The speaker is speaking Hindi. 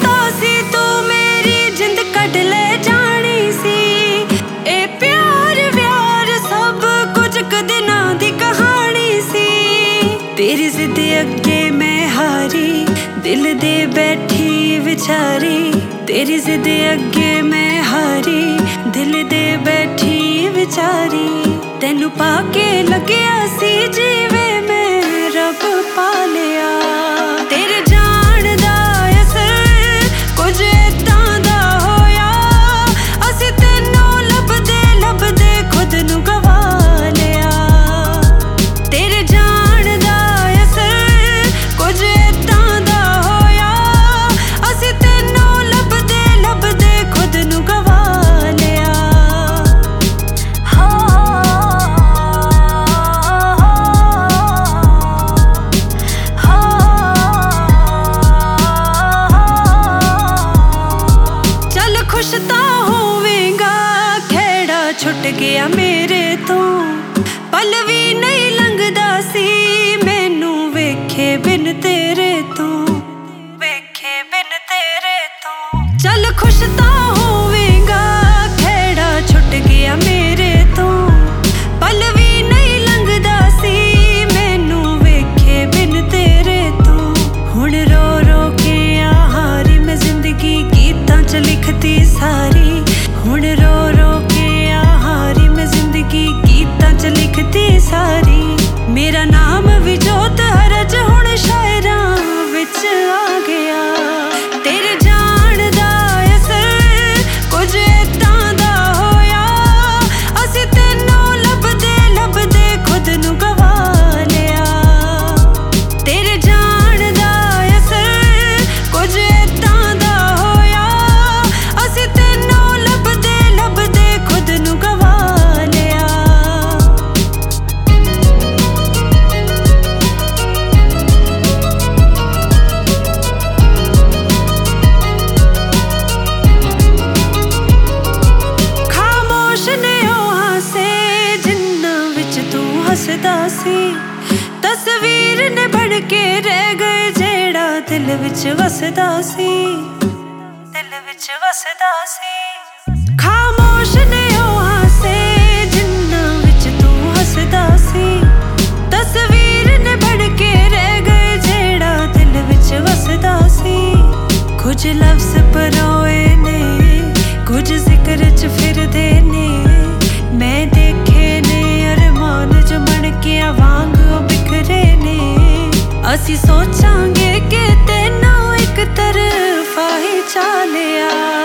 पता सी तू मेरी जिंद कट ले जानी सी। ए प्यार व्यार सब कुछ कदिना दी कहानी सी। तेरी जिद अगे मैं हारी दिल दे बैठी विचारी। तेरी जिद अगे मैं हारी दिल दे बैठी विचारी। तेनू पाके लग्या सी जीवे मैं रब पा लिया। तेरे जान दा असर कुछ इदां दा होया। असी तेनू लभदे लभदे खुद नू गवा लिया। तेरे जान दा असर कुछ इदां दा होया। असी तेनू लभदे लभदे खुद नू गवा लिया। खुश तां होवेगा खेड़ा छुट गया मेरे तो। पल भी नहीं लंघदा सी मैनू वेखे बिन तेरे तो। वेखे बिन तेरे तो चल खुश तां होवेगा खेड़ा छुट गया मेरे तो। पल भी नहीं लंघदा सी मैनू वेखे बिन तेरे तो। हुण रो रो के हारी मैं जिंदगी गीतां च लिखती सारी। हुण रो रो के हारी मैं जिंदगी गीतां च लिखती सारी। मेरा नाम भी जोत हरज हुण शायरां विच आ गया। तेरे जान दा असर कुछ इदां दा होया। असी तेनू लभदे लभदे खुद नू गवा लिया। तेरे जान दा असर कुछ इदां दा होया। असी तेनू लभदे लभदे खुद नू गवा लिया। खामोश ने ओ हासे जिन्ना विच तू हसदा सी। तस्वीर ने बन के रह गए जेड़ा दिल विच वसदा सी। दिल विच वसदा सी। खामोश ने ओ हासे जिन्ना विच तू हसदा सी। तस्वीर ने बन के रह गए जेड़ा दिल विच वसदा सी। कुछ लफ्ज परोए ने कुछ जिक्र च फिरदे ने। मैं देखे ने अरमान जो बन के वांग बिखरे ने। असी सोचांगे कि तेनू एक तरफा ही चालिया।